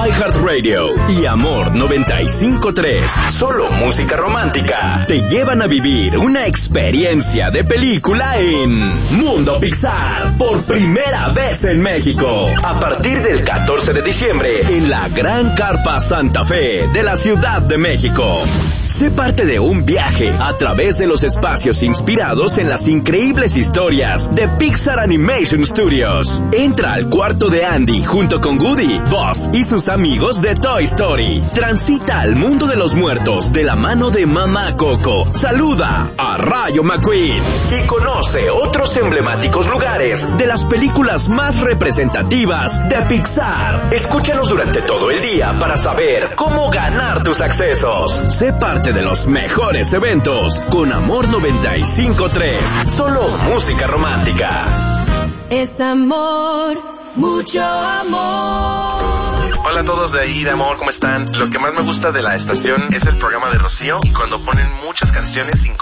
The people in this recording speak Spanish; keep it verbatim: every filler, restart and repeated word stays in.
iHeartRadio y Amor noventa y cinco punto tres, solo música romántica, te llevan a vivir una experiencia de película en Mundo Pixar, por primera vez en México, a partir del catorce de diciembre, en la Gran Carpa Santa Fe de la Ciudad de México. Sé parte de un viaje a través de los espacios inspirados en las increíbles historias de Pixar Animation Studios. Entra al cuarto de Andy junto con Woody, Buzz y sus amigos de Toy Story. Transita al mundo de los muertos de la mano de Mamá Coco. Saluda a Rayo McQueen y conoce otros emblemáticos lugares de las películas más representativas de Pixar. Escúchanos durante todo el día para saber cómo ganar tus accesos. Sé parte de los mejores eventos con Amor noventa y cinco punto tres, solo música romántica. Es amor, mucho amor. Hola a todos de ahí de Amor, ¿cómo están? Lo que más me gusta de la estación es el programa de Rocío y cuando ponen muchas canciones sin